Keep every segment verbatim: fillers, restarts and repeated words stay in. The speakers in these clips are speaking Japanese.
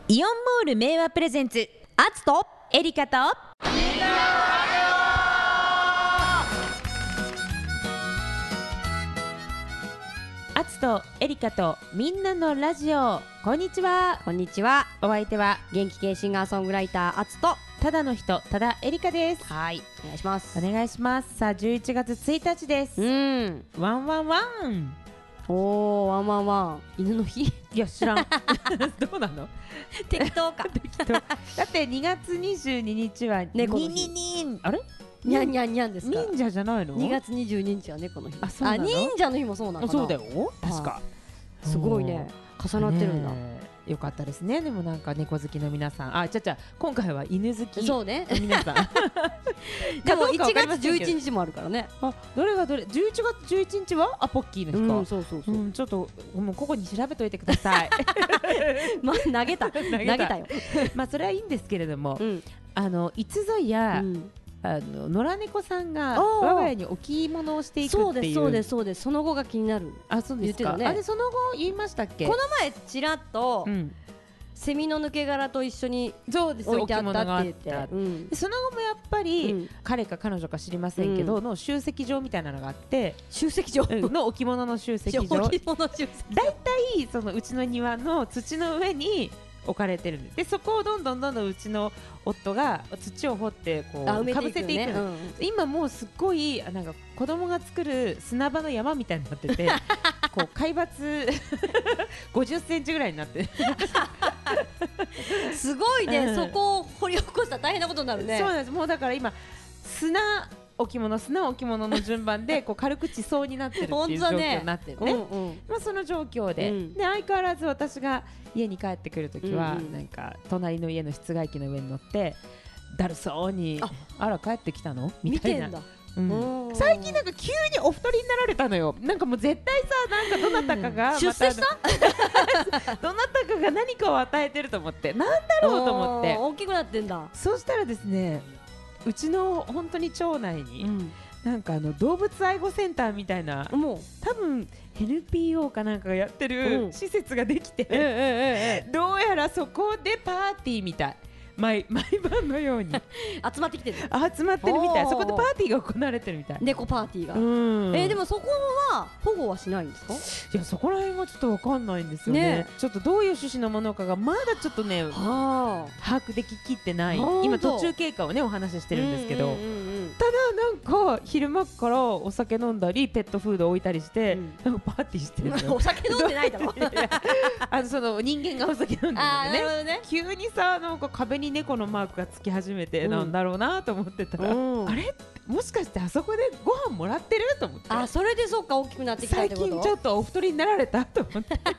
イオンモール名和プレゼンツ、アツとエリカとみんなアツとエリカとみんなのラジオ。こんにちは。 こんにちは。 お相手は元気系シンガーソングライターアツとただの人、ただエリカです。 はい、お願いします。 お願いします。さあじゅういちがつついたちです。 うんワンワンワン。 おー、ワンワンワン、犬の日。 いや知らんどうなの適当か適当だってにがつにじゅうににちは猫の日。 にににあれにゃんにゃんにゃんですか。 忍者じゃないの？ にがつにじゅうににちは猫の日。 あ、そうなの？ 忍者の日もそうなのかな。 そうだよ、確か。 すごいね、重なってるんだ。 よかったですね。でもなんか猫好きの皆さん、あ、ちゃちゃ今回は犬好きそうね皆さんでもいちがつじゅういちにちもあるからね。 あ、どれがどれ？じゅういちがつじゅういちにちはアポッキーの日か。 うん、そうそうそう、 うん、ちょっともうここに調べといてくださいまあ投げた投げたよまあそれはいいんですけれども、 うん、 あのいつぞや、うん、あの野良猫さんが我が家に置物をしていくっていう。 そうですそうですそうです。その後が気になる。 あ、そうですか。ね、あれその後言いましたっけ？ この前ちらっと、うん、セミの抜け殻と一緒に置いてあったって言って、うん、 でその後もやっぱり、うん、彼か彼女か知りませんけど、うん、の集積場みたいなのがあって、 集積場、 うん、の置物の集積場。だいたいそのうちの庭の土の上に置かれてるんです。でそこをどんどんどんどんうちの夫が土を掘ってこうかぶせていく、ね、うん、今もうすっごいなんか子供が作る砂場の山みたいになっててこう海抜ごじゅっセンチぐらいになってすごいね、うん、そこを掘り起こしたら大変なことになるね。 そうなんです。もうだから今砂置物砂置物の順番でこう軽く地層になってるっていう状況になってるね。うんうん、まあその状況で、うん、で相変わらず私が家に帰ってくるときは、うんうん、なんか隣の家の室外機の上に乗ってだるそうに あ, あら帰ってきたのみたいな。うん、最近なんか急にお太りになられたのよ。なんかもう絶対さ、なんかどなたかが、ま、 出世したどなたかが何かを与えてると思って、なんだろうと思って大きくなってんだ。 そうしたらですね、うちの本当に町内に、うん、なんかあの動物愛護センターみたいな、もう多分 エヌピーオー かなんかがやってる施設ができて、うん、どうやらそこでパーティーみたい。毎, 毎晩のように集まってきてる集まってるみたい。そこでパーティーが行われてるみたい。 猫パーティーが、うん、えー、でもそこは保護はしないんですか？ いやそこら辺がちょっと分かんないんですよ ね, ねちょっとどういう趣旨のものかがまだちょっとね把握でききってない。今途中経過をねお話ししてるんですけど、うんうんうんうん、ただなんか昼間からお酒飲んだりペットフード置いたりして、うん、なんかパーティーしてるのお酒飲んでないだろあのその人間がお酒飲んでるのね、 ね、 急にさなんか壁に猫のマークがつき始めて、うん、なんだろうなと思ってたら、うん、あれもしかしてあそこでご飯もらってると思って。 あ、それでそっか大きくなってきたってこと。 最近ちょっとお太りになられたと思ってとりあ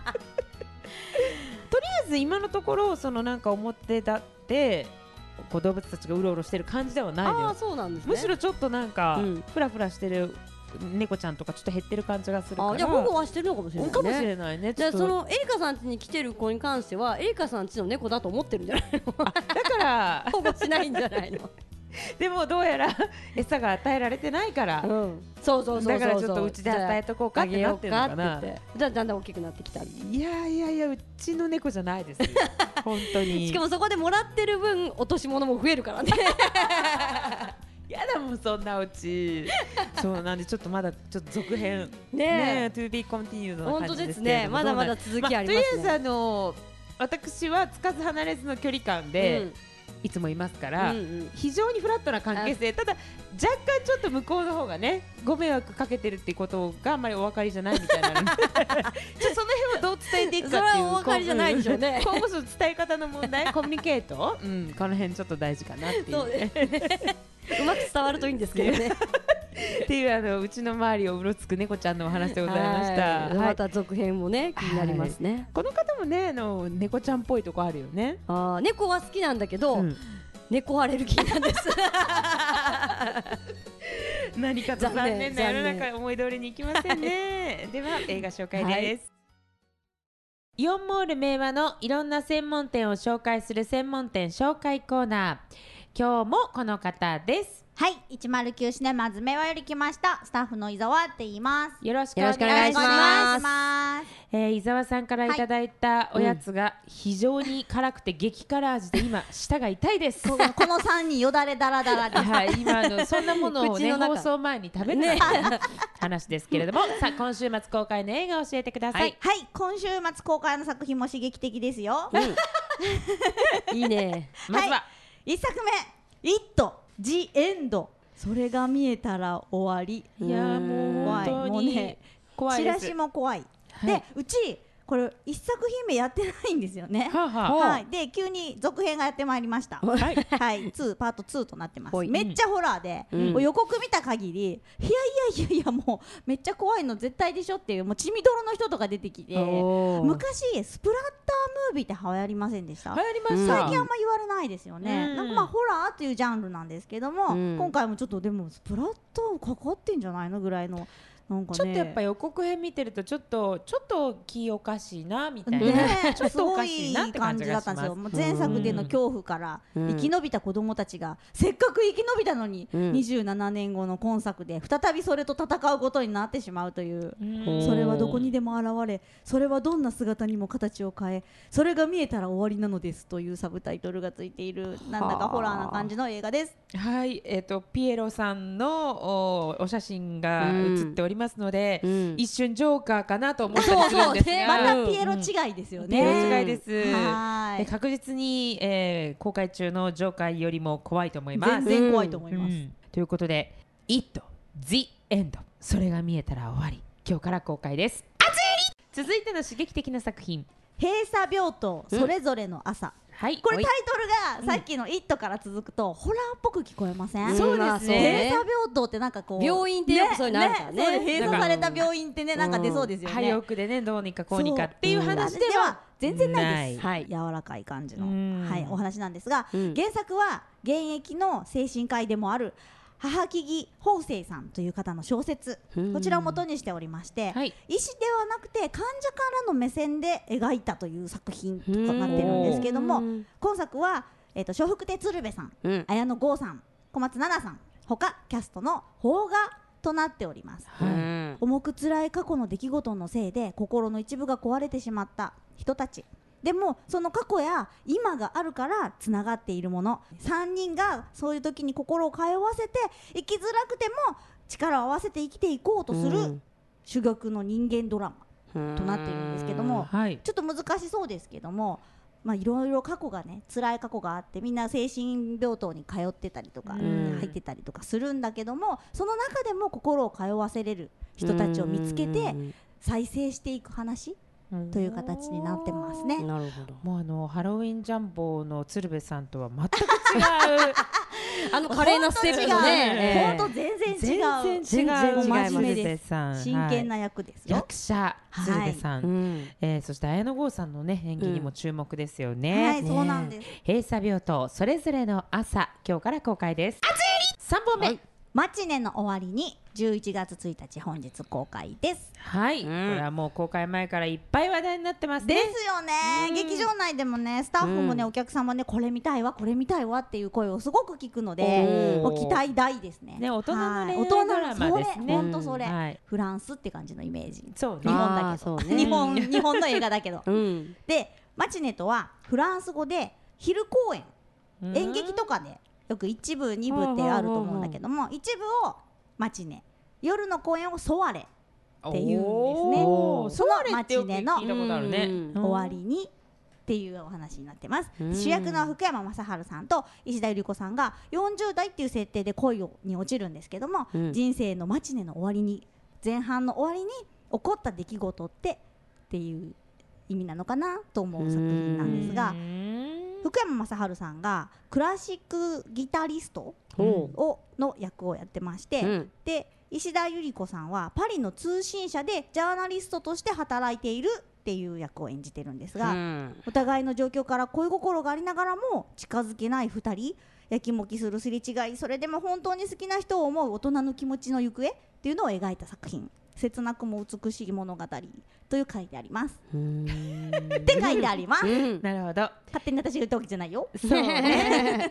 えず今のところそのなんか表だってこう動物たちがうろうろしてる感じではないのよ。 あ、そうなんですね。 むしろちょっとなんか、うん、フラフラしてる猫ちゃんとかちょっと減ってる感じがするから。 あ、じゃあ保護はしてるのかもしれないね。 かもしれないね。 じゃあそのエリカさん家に来てる子に関してはエリカさん家の猫だと思ってるんじゃないの？ あ、だから保護しないんじゃないの？ でもどうやら餌が与えられてないから、うん、 そうそうそうそう、 だからちょっとうちで与えとこうかってなってるのかな。 じゃあだんだん大きくなってきた。 いやいやいやうちの猫じゃないです本当に。 しかもそこでもらってる分落とし物も増えるからねやだもんそんなうちそうなんでちょっとまだちょっと続編ねえ to be continued の感じですけれども、 本当ですね。まだまだ続きありますね、 まあ、とりあえずあの私はつかず離れずの距離感で、うん、いつもいますから、うんうん、非常にフラットな関係性。ただ若干ちょっと向こうの方がねご迷惑かけてるっていうことがあんまりお分かりじゃないみたいなのでちょその辺をどう伝えていくかっていう、 それはお分かりじゃないでしょうね今後その伝え方の問題コミュニケート、うん、この辺ちょっと大事かなっていう、 そうですねうまく伝わるといいんですけどねっていうあのうちの周りをうろつく猫ちゃんのお話でございました。はい、 また続編もね気になりますね。はい、 この方もねあの猫ちゃんっぽいとこあるよね。 あ、猫は好きなんだけど、うん、猫アレルギーなんです何かと残念な世の中思い通りにいきませんねでは映画紹介です、はい、イオンモール名和のいろんな専門店を紹介する専門店紹介コーナー。 今日もこの方です。 はい、いちまるきゅうシネマズ目はより来ましたスタッフの伊沢って言います。 よろしくお願いします。えー、伊沢さんからいただいたおやつが非常に辛くて激辛味で今舌が痛いです。 このさんにんよだれだらだらです。 はい、今のそんなものをね放送前に食べない話ですけれども、さあ今週末公開の映画を教えてください。 はい、今週末公開の作品も刺激的ですよ。 いいね。 まずはいっさくめ、イットジエンド、それが見えたら終わり。 いやもう本当に怖いです。 チラシも怖い。で、うちこれ一作品目やってないんですよね。はい。で急に続編がやってまいりました。はい。はい。ツーパートツーとなってます。めっちゃホラーで予告見た限り、いやいやいやいやもうめっちゃ怖いの絶対でしょっていう、もう血みどろの人とか出てきて、昔スプラッタームービーって流行りませんでした？ 流行りました。 最近あんま言われないですよね。なんかまあホラーっていうジャンルなんですけども、今回もちょっとでもスプラッターかかってんじゃないのぐらいの。なんかね、 ちょっとやっぱ予告編見てるとちょっとちょっと気おかしいなみたいな、 ね、ちょっとおかしいなって感じだったんですよ。もう前作での恐怖から生き延びた子供たちがせっかく生き延びたのに、うん、にじゅうななねんごの今作で再びそれと戦うことになってしまうという、うん、それはどこにでも現れ、それはどんな姿にも形を変え、それが見えたら終わりなのですというサブタイトルがついている、なんだかホラーな感じの映画です。 はい、えーと、ピエロさんの お, お写真が写っておりますので、うん、一瞬ジョーカーかなと思ったりするんですが、 またピエロ違いですよね。 ピエロ違いです。はい、確実に、えー、公開中のジョーカーよりも怖いと思います。 全然怖いと思います。うんうん、 ということで、It the End、それが見えたら終わり、今日から公開です。熱い。続いての刺激的な作品、 閉鎖病棟それぞれの朝。うん、はい、これタイトルがさっきの「イット!」から続くとホラーっぽく聞こえません？ そうですね。 閉鎖病棟ってなんかこう病院ってよくそういうのあるからね。 閉鎖された病院ってね、なんか出そうですよね。 早送でね、どうにかこうにかっていう話では全然ないです。はい、柔らかい感じのはいお話なんですが、原作は現役の精神科医でもある母木木法生さんという方の小説、こちらを元にしておりまして、はい、医師ではなくて患者からの目線で描いたという作品となってるんですけども、今作は、えー、と笑福亭鶴瓶さん、うん、綾野剛さん、小松菜奈さん他キャストの邦画となっております。はい、重く辛い過去の出来事のせいで心の一部が壊れてしまった人たちでも、その過去や今があるからつながっているもの、さんにんがそういう時に心を通わせて生きづらくても力を合わせて生きていこうとする珠玉の人間ドラマとなっているんですけども、はい、ちょっと難しそうですけども、まあいろいろ過去がね、辛い過去があって、みんな精神病棟に通ってたりとか入ってたりとかするんだけども、その中でも心を通わせれる人たちを見つけて再生していく話という形になってますね。 なるほど。 もうあのハロウィンジャンボの鶴瓶さんとは全く違うあの華麗なステップのね、 本当全然違う。 全然違う。 真面目です。真剣な役ですよ。 役者鶴瓶さん、えー、そして綾野剛さんのね演技にも注目ですよね。 はい、そうなんです。 閉鎖病棟それぞれの朝、今日から公開です。さんぼんめ、 マチネの終わりにじゅういちがつついたち本日公開です。 はい、うん、これはもう公開前からいっぱい話題になってますね。 ですよね、うん、劇場内でもね、スタッフもね、うん、お客さんもね、これ見たいわこれ見たいわっていう声をすごく聞くので、もう期待大ですね。 ね、大人の恋愛ドラマですね。 本当それ、はい、フランスって感じのイメージ。 そうね、 日本だけど、ね、日本日本の映画だけど、うん、でマチネとはフランス語で昼公演、うん、演劇とかでよく一部二部ってあると思うんだけども、一部をマチネ、夜の公演をソワレっていうんですね。そのマチネの終わりにっていうお話になってます。主役の福山雅治さんと石田ゆり子さんがよんじゅうだいっていう設定で恋に落ちるんですけども、うん、人生のマチネの終わりに、前半の終わりに起こった出来事ってっていう意味なのかなと思う作品なんですが、福山雅治さんがクラシックギタリストをの役をやってまして、うん、で石田ゆり子さんはパリの通信社でジャーナリストとして働いているっていう役を演じてるんですが、うん、お互いの状況から恋心がありながらも近づけないふたり、やきもきするすれ違い、それでも本当に好きな人を思う大人の気持ちの行方っていうのを描いた作品、切なくも美しい物語という書いてあります。うーんって書いてあります。 なるほど。 勝手に私が言ったわけじゃないよ。 そうね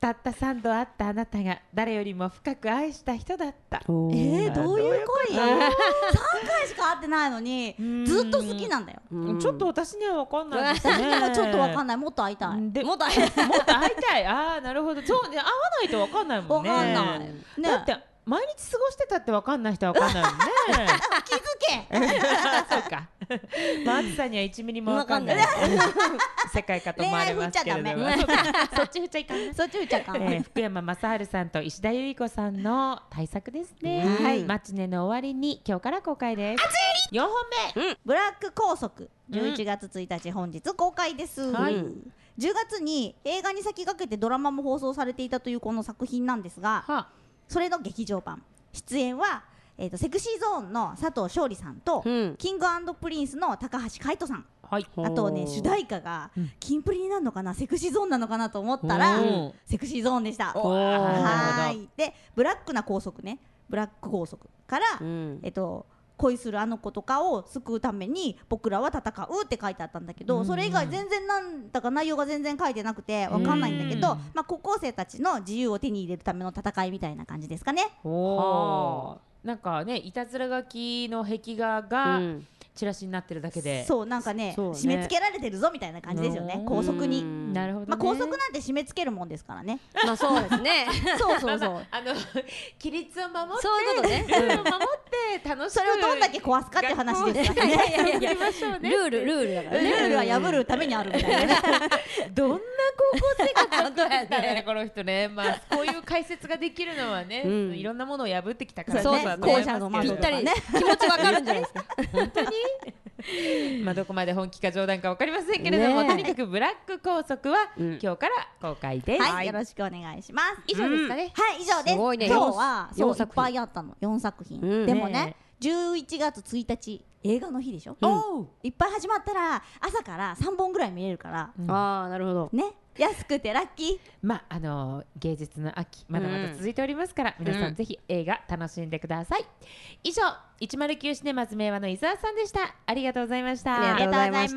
たったさんどあったあなたが誰よりも深く愛した人だった。 えー、どういう恋？さんかいしか会ってないのにずっと好きなんだよ。 ちょっと私には分かんないですね。 もちょっと分かんない。もっと会いたい。 でもっと会いたい。ああ、なるほど。そうね、会わないと分かんないもんね。 分かんないね。 だって毎日過ごしてたって分かんない人は分かんないもんね。 気づけ。 そうか。まあ暑さにはいちミリも分かんない世界かと思われますけれども、そっち振っちゃいかん。 そっち振っちゃいかん。 福山雅治さんと石田ゆり子さんの大作ですね。マチネの終わりに今日から公開です。よんほんめ、 ブラック拘束、じゅういちがつついたち本日公開です。じゅうがつに映画に先駆けてドラマも放送されていたというこの作品なんですが、それの劇場版出演はえー、とセクシーゾーンの佐藤勝利さんと、うん、キング&プリンスの高橋海人さん、はい、あとね主題歌が、うん、キンプリになるのかな、セクシーゾーンなのかなと思ったら、うん、セクシーゾーンでした。はいでブラックな拘束ね、ブラック拘束から、うん、えっと恋するあの子とかを救うために僕らは戦うって書いてあったんだけど、それ以外全然なんだか内容が全然書いてなくて分かんないんだけど、まあ高校生たちの自由を手に入れるための戦いみたいな感じですかね。 おー、なんかね、いたずら書きの壁画がチラシになってるだけで、 うん、そうなんか ね, ね締め付けられてるぞみたいな感じですよね、拘束に。 なるほどね。 まあ拘束なんて締め付けるもんですからね。 まあそうですね。 そうそうそう。 まあまあ、あの規律を守って、 そういうことね、 ルールを守って楽しく、 それをどんだけ壊すかって話ですからね。 いやいやいや、ルールルールだからね。 ルールは破るためにあるみたいな。 どんな高校生活だったんだねこの人ね。まあこういう解説ができるのはね、いろんなものを破ってきたからそうだと思いますけど、ぴったり気持ちわかるんじゃないですか。 本当に。まあどこまで本気か冗談か分かりませんけれども、とにかくブラック拘束は今日から公開です。 はい、よろしくお願いします。 以上ですかね。 はい、以上です。今日はそういっぱいあったの、よんさくひん。でもね、じゅういちがつついたち映画の日でしょ。いっぱい始まったら朝からさんぼんぐらい見れるから。 ああ、なるほどね。安くてラッキー。 まああの芸術の秋まだまだ続いておりますから、皆さんぜひ映画楽しんでください。以上いちまるきゅうシネマズ明和の伊沢さんでした。ありがとうございました。 ありがとうございました。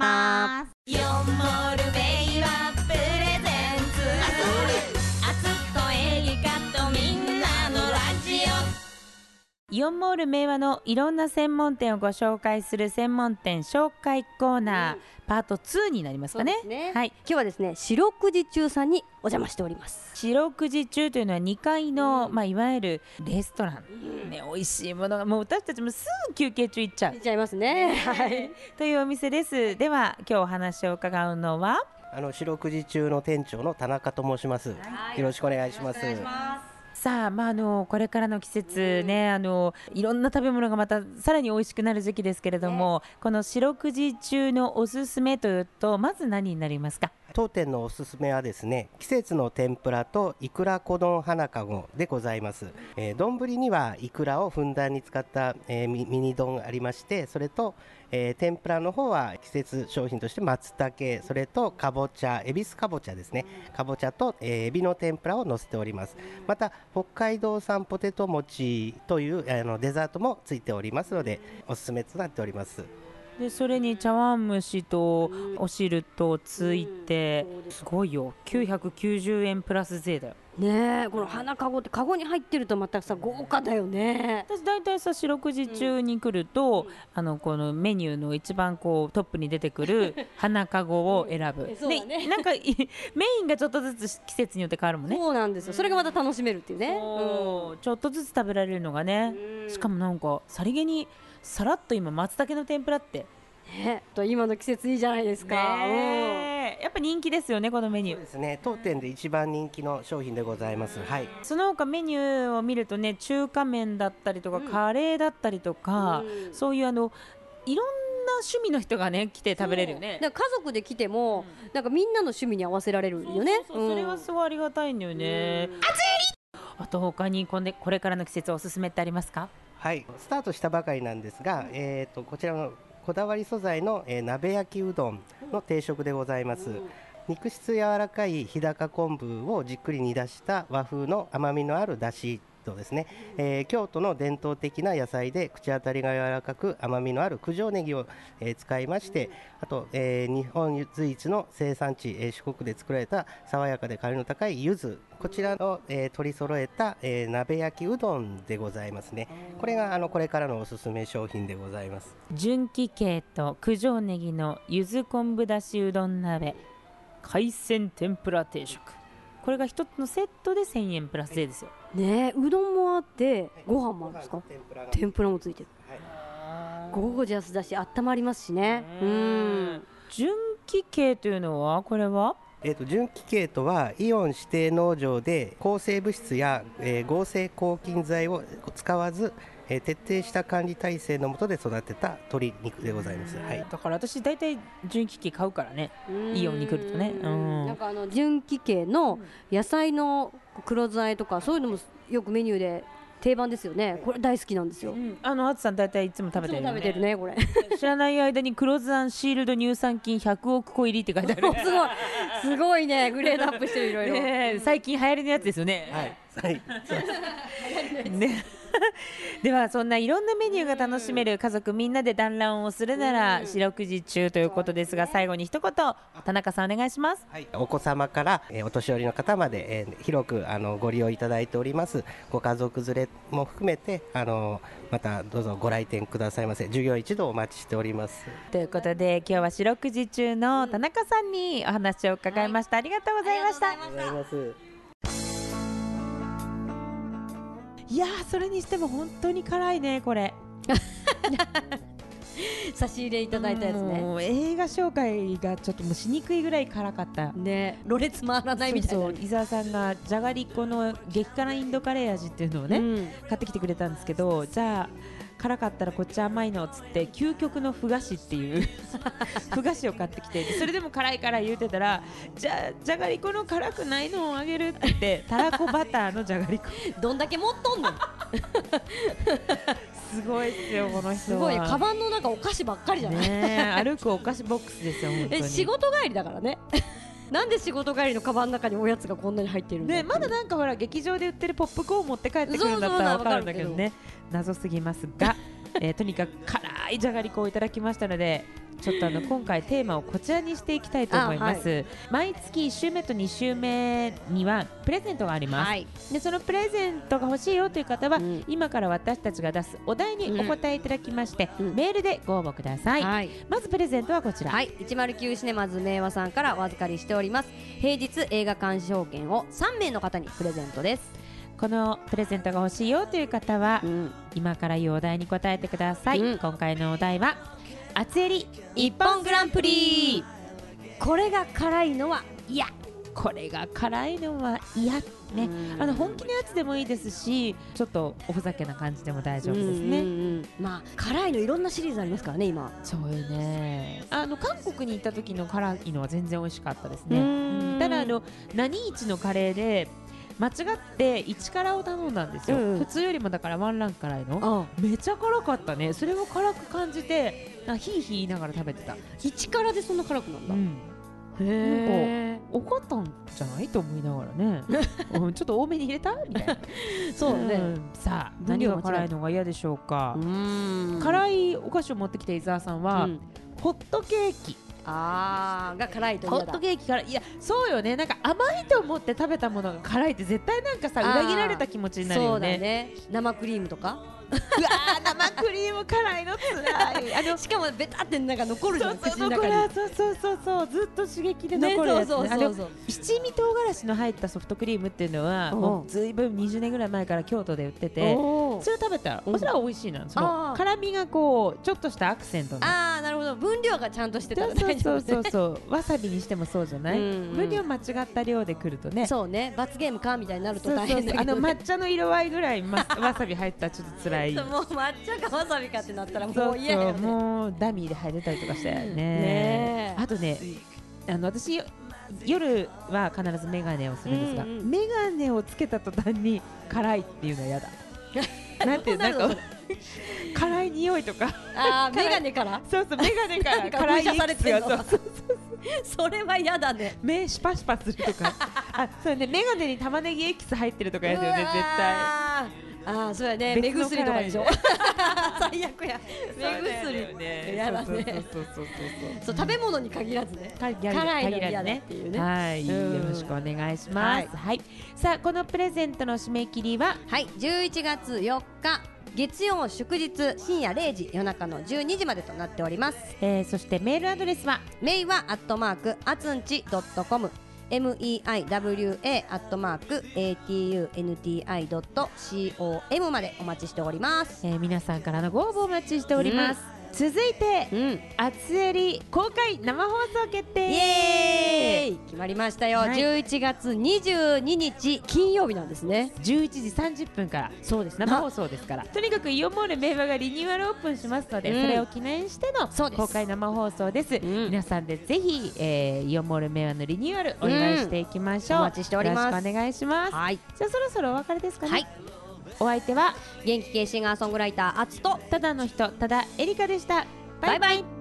よんモール明和プレゼンツ、あつとエリカとみんなのラジオ。イオンモール明和のいろんな専門店をご紹介する専門店紹介コーナー、うん、パートツーになりますかね。 ね、はい、今日はですね、四六時中さんにお邪魔しております。 四六時中というのはにかいの、うん、まあいわゆるレストラン、うん、ね、美味しいものがもう私たちもすぐ休憩中行っちゃう行っちゃいますね、はい、 というお店です。では今日お話を伺うのはあの四六時中の店長の田中と申します。よろしくお願いします。 さあ、まあ、あのこれからの季節ね、あのいろんな食べ物がまたさらに美味しくなる時期ですけれども、ね、この四六時中のおすすめというとまず何になりますか？ 当店のおすすめはですね、季節の天ぷらといくらこ丼花かごでございます。えー、丼にはいくらをふんだんに使った、えー、ミ, ミニ丼ありまして、それと、えー、天ぷらの方は季節商品として松茸、それとかぼちゃ、恵比寿かぼちゃですね、かぼちゃと、えー、エビの天ぷらを乗せております。また北海道産ポテト餅というあのデザートもついておりますのでおすすめとなっております。 でそれに茶碗蒸しとお汁とついて、すごいよ、きゅうひゃくきゅうじゅうえんプラス税だよね。え、この花かごってカゴに入ってるとまたさ豪華だよね。 私だいたいさ四六時中に来ると、うん、あのこのメニューの一番こうトップに出てくる花かごを選ぶ、うん、ね、ね、なんかメインがちょっとずつ季節によって変わるもんね。 そうなんですよ、それがまた楽しめるっていうね、 うん、ちょっとずつ食べられるのがね、うん、しかもなんかさりげにさらっと今松茸の天ぷらってね、と今の季節いいじゃないですか、 ね、うん、やっぱ人気ですよねこのメニュー。 そうですね、当店で一番人気の商品でございます、はい、 その他メニューを見るとね、中華麺だったりとか、うん、カレーだったりとか、うん、そういうあのいろんな趣味の人がね来て食べれるよね。 だから家族で来ても、うん、なんかみんなの趣味に合わせられるよね。 そうそうそう、うん、それはすごいありがたいんだよね、うん、あと他にこんでこれからの季節おすすめってありますか？ はい、スタートしたばかりなんですが、えー、とこちらのこだわり素材の、えー、鍋焼きうどんの定食でございます。肉質柔らかい日高昆布をじっくり煮出した和風の甘みのあるだしトですね、えー、京都の伝統的な野菜で口当たりが柔らかく甘みのある九条ネギを、えー、使いまして、あと、えー、日本随一の生産地、えー、四国で作られた爽やかで香りの高い柚子、こちらを、えー、取り揃えた、えー、鍋焼きうどんでございますね。これがあのこれからのおすすめ商品でございます。 純喜系と九条ネギの柚子昆布だしうどん鍋、海鮮天ぷら定食、これが一つのセットでせんえんプラス税ですよね。うどんもあってご飯もあるんですか？天ぷら天ぷらもついてる、はい、ゴージャスだし温まりますしね。うん。 純喜系というのはこれはえー、と純喜系とはイオン指定農場で抗生物質や、えー、合成抗菌剤を使わず、えー、徹底した管理体制の下で育てた鶏肉でございます、はい、 だから私大体純喜系買うからね、イオンに来るとね。うん、 なんかあの純喜系の野菜の黒酢和えとかそういうのもよくメニューで定番ですよね。これ大好きなんですよ。うん、 あのあつさん大体いつも食べてるよね。 食べてるねこれ。 知らない間に黒酢あんシールド乳酸菌ひゃくおくこ入りって書いてある。 すごいすごいね、グレードアップしてるいろいろ。 ね、最近流行りのやつですよね。 はい。はい。 ね。ではそんないろんなメニューが楽しめる家族みんなで団らんをするなら四六時中ということですが、最後に一言田中さんお願いします。 はい、お子様から、えー、お年寄りの方まで、えー、広くあのご利用いただいております。ご家族連れも含めてあのまたどうぞご来店くださいませ。授業一度お待ちしております。 ということで今日は四六時中の田中さんにお話を伺いました、はい、ありがとうございました。 ありがとうございます。 いやー、それにしても本当に辛いねこれ。 差し入れいただいたやつね。 もう映画紹介がちょっともうしにくいぐらい辛かったね。ろれつ回らないみたいな。 そうそう、伊沢さんがじゃがりこの激辛インドカレー味っていうのをね、うん、買ってきてくれたんですけど、じゃあ辛かったらこっち甘いのっつって究極のふ菓子っていうふ菓子を買ってきて、それでも辛いから言うてたら、じゃあじゃがりこの辛くないのをあげるって言ってたらこバターのじゃがりこどんだけ持っとんねんすごいですよこの人は。 すごい、カバンの中お菓子ばっかりじゃない、 ね、歩くお菓子ボックスですよ本当に。 え仕事帰りだからねなんで仕事帰りのカバンの中におやつがこんなに入ってるんだね。まだなんかほら劇場で売ってるポップコーン持って帰ってくるんだったら分かるんだけどね、謎すぎますが、えー、とにかく辛いじゃがりこをいただきましたので、ちょっとあの今回テーマをこちらにしていきたいと思います、はい、毎月いっ週目とに週目にはプレゼントがあります、はい、でそのプレゼントが欲しいよという方は、うん、今から私たちが出すお題にお答えいただきまして、うん、メールでご応募ください、はい、まずプレゼントはこちら、 はい、いちまるきゅうシネマズ明和さんからお預かりしております平日映画鑑賞券をさん名の方にプレゼントです。 このプレゼントが欲しいよという方は、うん、今から言うお題に答えてください、うん、今回のお題は厚襟一本グランプリ。 これが辛いのは嫌、 これが辛いのは嫌ね。あの本気のやつでもいいですし、ちょっとおふざけな感じでも大丈夫ですね。うんうんうん、 まあ辛いのいろんなシリーズありますからね今。 そうよね。あの韓国に行った時の辛いのは全然美味しかったですね。うん、ただあの何一のカレーで間違っていち辛を頼んだんですよ、うん、普通よりもだからワンランク辛いのめちゃ辛かったね。それを辛く感じてヒーヒー言いながら食べてた。 いち辛でそんな辛くなんだ、うん、 へえ、おかったんじゃないと思いながらねうん、ちょっと多めに入れたみたいなそうね、うん、 さあ何が辛いのが嫌でしょうか。うーん、辛いお菓子を持ってきて伊沢さんは、うん、ホットケーキあーが辛いと嫌だ。 ホットケーキ辛い。いやそうよね、なんか甘いと思って食べたものが辛いって絶対なんかさ裏切られた気持ちになるよね。 そうだね、生クリームとかうわ生クリーム辛いのつらい。 あのしかもベタってなんか残るじゃん、 口の中に。そうそうそうそうずっと刺激で残るやつ、ね、そうそうそうそう。七味唐辛子の入ったソフトクリームっていうのはもうずいぶんにじゅうねんぐらい前から京都で売ってて、それを食べたらそれは美味しいな。その辛みがこうちょっとしたアクセントに。 ああなるほど、分量がちゃんとしてたら大丈夫。そうそうそうそうわさびにしてもそうじゃない、うんうん、分量間違った量でくるとね。 そうね、罰ゲームかみたいになると大変だけど、ね、 そうそうそう、あの抹茶の色合いぐらい、ま、わさび入ったらちょっと辛いもう抹茶かわさびかってなったらもう嫌やよね。 もうダミーで入れたりとかしてね。ねあとね、あの私夜は必ずメガネをするんですが、うんうん、メガネをつけた途端に辛いっていうのは嫌だなんてなんか辛い匂いとかあメガネからそうそうメガネから辛いエキスがそうそうそうそれは嫌だね。 目シパシパするとかあそうね、メガネに玉ねぎエキス入ってるとかやだよね絶対。 ああそうやね、目薬とかでしょ最悪や、目薬やだね。そう食べ物に限らずね、辛いの嫌だっていうね。 はい、よろしくお願いします。はい、さあこのプレゼントの締め切りははいじゅういちがつよっか月曜祝日深夜れいじ夜中のじゅうにじまでとなっております。 えー、そしてメールアドレスはメイはアットマークあつんち ドットコム メイワアットマーク アトゥンティ ドットコム までお待ちしております。 えー、皆さんからのご応募お待ちしております。うん続いて、うん、あつえり公開生放送決定、 イエーイ決まりましたよ、はい、じゅういちがつにじゅうににち金曜日なんですね。 じゅういちじさんじゅっぷんからそうです生放送ですから、とにかくイオンモール名場がリニューアルオープンしますので、うん、それを記念しての公開生放送です。うん、皆さんでぜひ、えー、イオンモール名場のリニューアルお願いしていきましょう、うん、 お待ちしております。 よろしくお願いします。はい、じゃあそろそろお別れですかね。はい、お相手は元気系シンガーソングライターあつとただの人ただエリカでした。バイバイ。